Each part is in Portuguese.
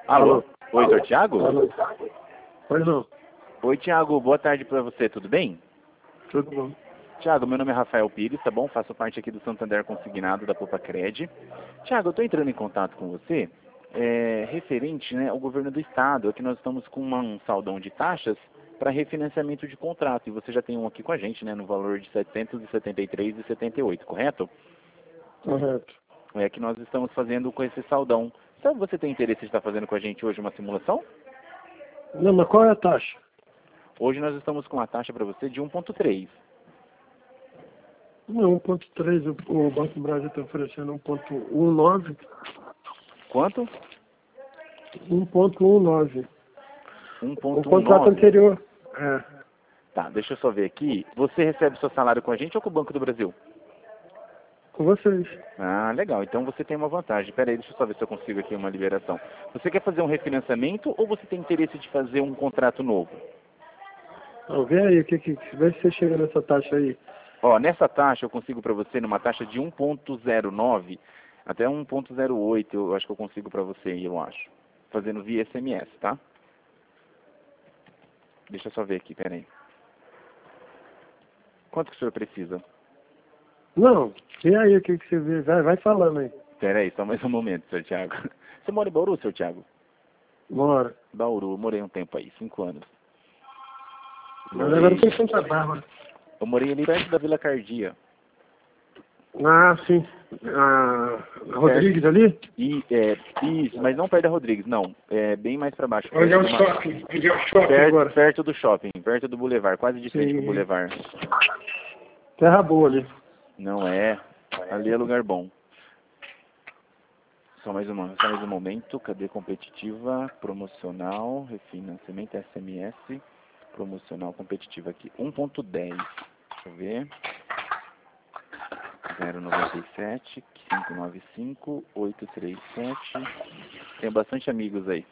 Alô? Oi, senhor Thiago? Alô? Pois não. Oi, Thiago, boa tarde para você, tudo bem? Tudo bom. Thiago, meu nome é Rafael Pires, tá bom? Faço parte aqui do Santander Consignado da Popacred. Thiago, eu estou entrando em contato com você, referente, né, ao governo do estado. Aqui nós estamos com um saldão de taxas para refinanciamento de contrato, e você já tem um aqui com a gente, né, no valor de R$ 773,78, correto? Correto. É que nós estamos fazendo com esse saldão. Então, você tem interesse de estar fazendo com a gente hoje uma simulação? Não, mas qual é a taxa? Hoje nós estamos com uma taxa para você de 1,3. Não, 1,3, o Banco do Brasil está oferecendo 1,19. Quanto? 1,19. 1,19. O contrato anterior. É. Tá, deixa eu só ver aqui. Você recebe seu salário com a gente ou com o Banco do Brasil? Com vocês. Ah, legal. Então você tem uma vantagem. Pera aí, deixa eu só ver se eu consigo aqui uma liberação. Você quer fazer um refinanciamento ou você tem interesse de fazer um contrato novo? Então, vê aí, vê se você chega nessa taxa aí. Ó, nessa taxa eu consigo para você, numa taxa de 1,09 até 1,08, eu acho que eu consigo para você, eu acho. Fazendo via SMS, tá? Deixa eu só ver aqui, pera aí. Quanto que o senhor precisa? Não, vê aí o que você vê. Vai falando aí. Pera aí, só mais um momento, senhor Thiago. Você mora em Bauru, senhor Thiago? Bora. Bauru, eu morei um tempo aí, 5 anos. Mas agora tem Santa Bárbara. Eu morei ali perto da Vila Cardia. Ah, sim. A Rodrigues ali? Isso, mas não perto da Rodrigues, não. É bem mais para baixo. Onde é o shopping? Onde é o shopping perto, agora? perto do shopping, perto do Boulevard, quase de frente Sim. pro Boulevard. Terra boa ali. Não é. Ali é lugar bom. Só mais um momento. Cadê competitiva? Promocional, refinanciamento SMS. Promocional competitiva aqui. 1,10. Deixa eu ver. 097 595 837. Tenho bastante amigos aí.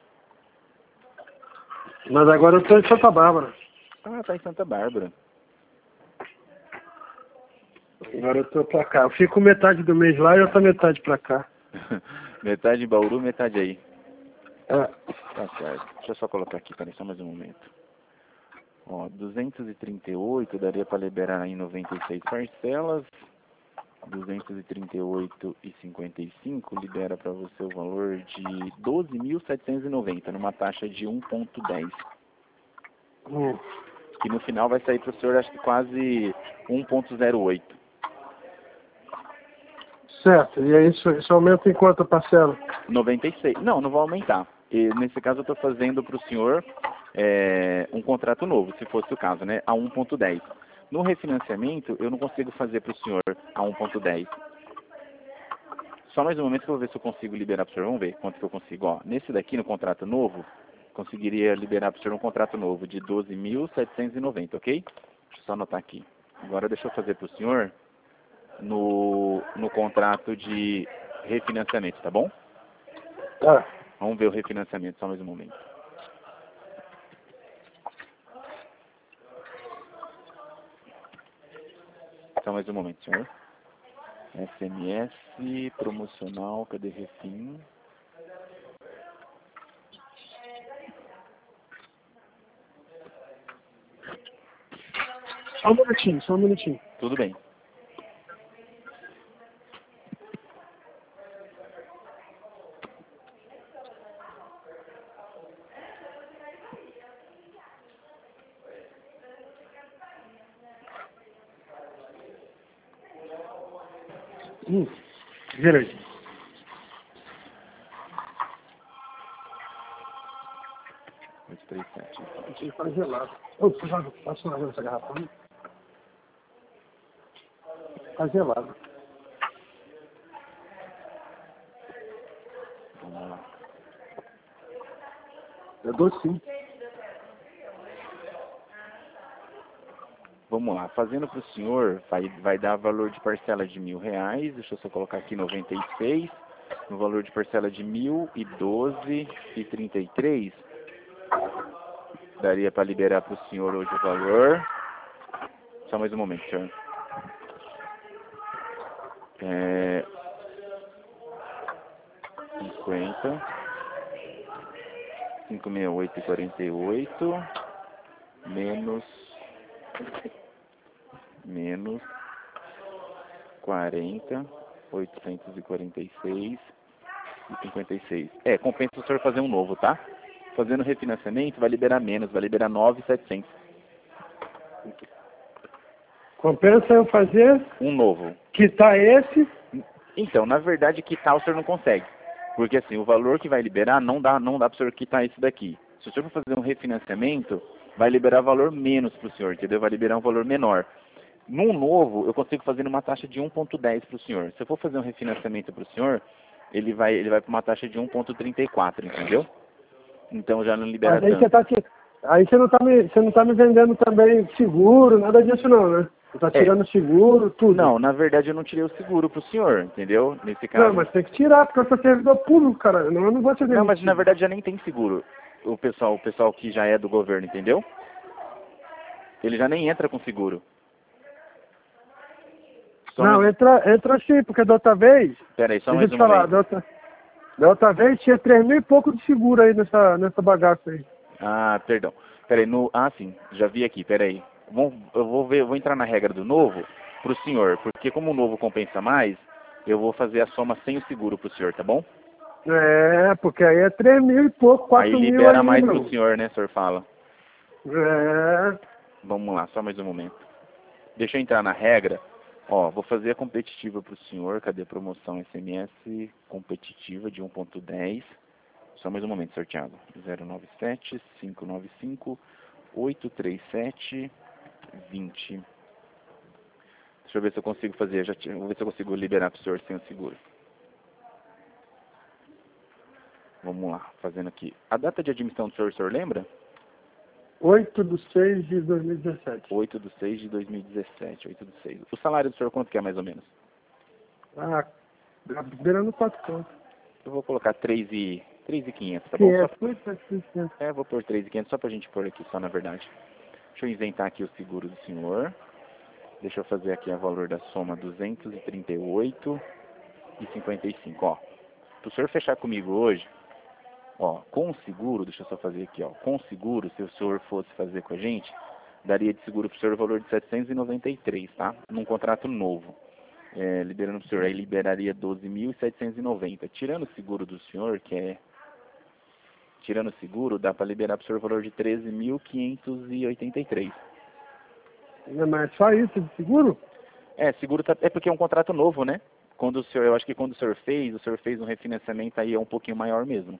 Mas agora eu tô em Santa Bárbara. Ah, tá em Santa Bárbara. Agora eu tô pra cá. Eu fico metade do mês lá e outra metade pra cá. Metade em Bauru, metade aí. É. Tá certo. Deixa eu só colocar aqui, peraí, só mais um momento. Ó, 238 daria para liberar em 96 parcelas. 238,55 libera para você o valor de 12.790 numa taxa de 1,10. Que no final vai sair para o senhor, acho que quase 1,08. Certo. E aí isso aumenta em quanto a parcela? 96. Não, não vai aumentar. E, nesse caso eu estou fazendo para o senhor um contrato novo, se fosse o caso, né? A 1,10. No refinanciamento, eu não consigo fazer para o senhor a 1,10. Só mais um momento que eu vou ver se eu consigo liberar para o senhor. Vamos ver quanto que eu consigo. Ó, nesse daqui, no contrato novo, conseguiria liberar para o senhor um contrato novo de 12.790, ok? Deixa eu só anotar aqui. Agora deixa eu fazer para o senhor no contrato de refinanciamento, tá bom? Tá. Vamos ver o refinanciamento, só mais um momento. Só mais um momento, senhor. SMS, promocional, cadê refim? Só um minutinho. Tudo bem. Vira aí. Oito, três, sete. Achei que tá gelado. Ô, por favor, passa uma essa garrafa. Né? Tá gelado. Vamos lá. Eu dou sim. Vamos lá, fazendo para o senhor, vai dar valor de parcela de R$ 1.000, deixa eu só colocar aqui 96, no valor de parcela de 1.012,33, daria para liberar para o senhor hoje o valor, só mais um momento, senhor. 50, 568,48 menos 40,846,56. Compensa o senhor fazer um novo, tá? Fazendo refinanciamento vai liberar menos, vai liberar 9,700. Compensa eu fazer? Um novo. Quitar esse? Então, na verdade, quitar o senhor não consegue. Porque assim, o valor que vai liberar não dá para o senhor quitar esse daqui. Se o senhor for fazer um refinanciamento, vai liberar valor menos para o senhor, entendeu? Vai liberar um valor menor. Num novo, eu consigo fazer numa taxa de 1,10 para o senhor. Se eu for fazer um refinanciamento para o senhor, ele vai para uma taxa de 1,34, entendeu? Então já não libera Mas aí tanto. aí você não tá me vendendo também seguro, nada disso não, né? Você tá tirando seguro, tudo. Não, na verdade eu não tirei o seguro pro senhor, entendeu? Nesse caso. Não, mas tem que tirar, porque eu sou servidor público, cara. Não, eu não vou ser demitido. Não, mas na verdade já nem tem seguro. O pessoal que já é do governo, entendeu? Ele já nem entra com seguro. Não, entra sim, porque da outra vez... Pera aí, só Deixa mais eu te um falar, momento. da outra vez tinha 3 mil e pouco de seguro aí nessa bagaça aí. Ah, perdão. Pera aí, sim, já vi aqui, pera aí. Eu vou entrar na regra do novo pro senhor, porque como o novo compensa mais, eu vou fazer a soma sem o seguro pro senhor, tá bom? Porque aí é 3 mil e pouco, 4 Aí mil libera aí, mais meu. pro senhor, né, o senhor fala. É... Vamos lá, só mais um momento. Deixa eu entrar na regra. Ó, vou fazer a competitiva para o senhor. Cadê a promoção SMS competitiva de 1,10? Só mais um momento, senhor Thiago. 097-595-837-20. Deixa eu ver se eu consigo fazer. Vou ver se eu consigo liberar para o senhor sem o seguro. Vamos lá, fazendo aqui. A data de admissão do senhor, o senhor lembra? 8/6/2017. 8/6/2017. 8/6. O salário do senhor quanto que é mais ou menos? Ah, beirando 4 pontos. Eu vou colocar 3.500, tá bom? Vou pôr 3.500 só pra gente pôr aqui só na verdade. Deixa eu isentar aqui o seguro do senhor. Deixa eu fazer aqui a valor da soma 238,55. Ó, pro senhor fechar comigo hoje, ó, com o seguro, deixa eu só fazer aqui, ó. Com o seguro, se o senhor fosse fazer com a gente, daria de seguro pro senhor o valor de 793, tá? Num contrato novo. Liberando pro senhor, aí liberaria 12.790. Tirando o seguro do senhor, tirando o seguro, dá para liberar pro senhor o valor de 13.583. Mas só isso de seguro? Seguro é porque é um contrato novo, né? Eu acho que quando o senhor fez um refinanciamento, aí é um pouquinho maior mesmo.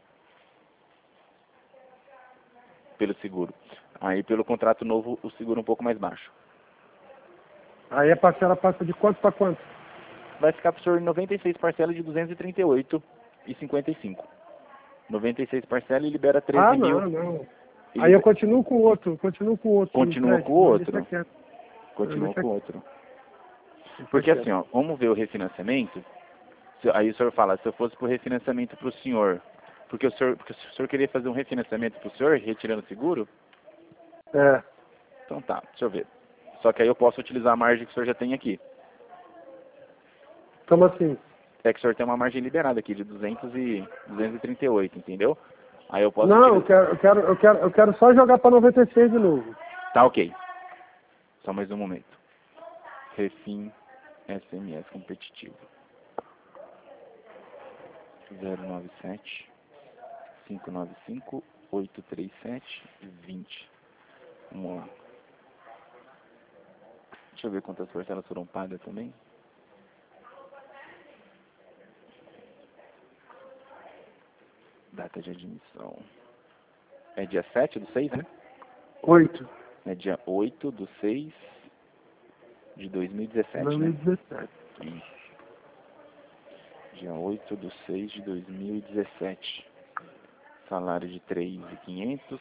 Pelo seguro. Aí pelo contrato novo, o seguro é um pouco mais baixo. Aí a parcela passa de quanto para quanto? Vai ficar pro senhor 96 parcelas de 238,55. 96 parcelas e libera 13 mil. Não. Aí eu continuo com o outro. Continua com o outro. Continua com o outro. Porque assim, ó, vamos ver o refinanciamento. Aí o senhor fala, se eu fosse pro refinanciamento pro senhor, porque o senhor queria fazer um refinanciamento pro senhor, retirando o seguro? Então tá, deixa eu ver. Só que aí eu posso utilizar a margem que o senhor já tem aqui. Como assim? É que o senhor tem uma margem liberada aqui de 238, entendeu? Aí eu posso Não, utilizar... eu quero só jogar para 96 de novo. Tá, ok. Só mais um momento. Refim SMS competitivo. 097 595 837 20. Vamos lá. Deixa eu ver quantas parcelas foram pagas também. Data de admissão. É dia 7/6, né? 8. É dia 8/6 de 2017, 2017. né? Isso. Dia 8/6 de 2017. Salário de 3.500.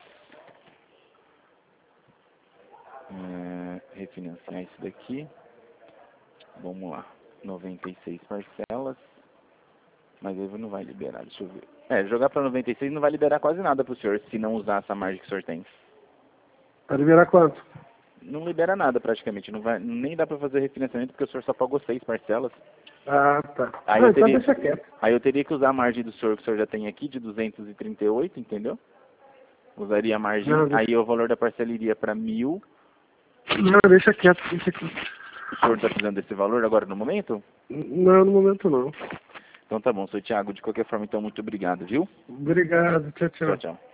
Refinanciar isso daqui. Vamos lá. 96 parcelas. Mas ele não vai liberar, deixa eu ver. Jogar para 96 não vai liberar quase nada pro senhor, se não usar essa margem que o senhor tem. Vai liberar quanto? Não libera nada praticamente, não vai, nem dá para fazer refinanciamento porque o senhor só pagou 6 parcelas. Ah, tá. Então deixa quieto. Aí eu teria que usar a margem do senhor que o senhor já tem aqui, de 238, entendeu? Usaria a margem, Não, aí o valor da parcela iria para 1.000. Não, deixa quieto, deixa aqui. O senhor está precisando desse valor agora no momento? Não, no momento não. Então tá bom, seu Thiago, de qualquer forma, então muito obrigado, viu? Obrigado, tchau, Tchau, tchau. tchau.